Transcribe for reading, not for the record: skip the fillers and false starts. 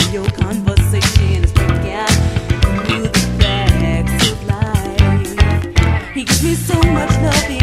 Your conversation is breaking through the cracks of life. He gives me so much love.